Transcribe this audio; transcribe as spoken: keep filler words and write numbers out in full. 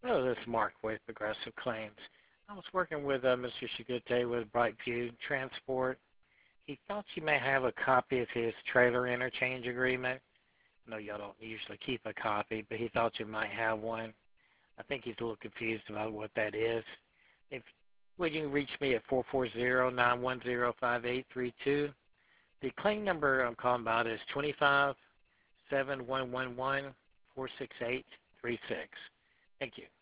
Hello, this is Mark with Progressive Claims. I was working with uh, Mister Shigute with Brightview Transport. He thought you may have a copy of his trailer interchange agreement. I know y'all don't usually keep a copy, but he thought you might have one. I think he's a little confused about what that is. If Would you reach me at four four zero, nine one zero, five eight three two. The claim number I'm calling about is twenty-five seven one one one four six eight three six. Thank you.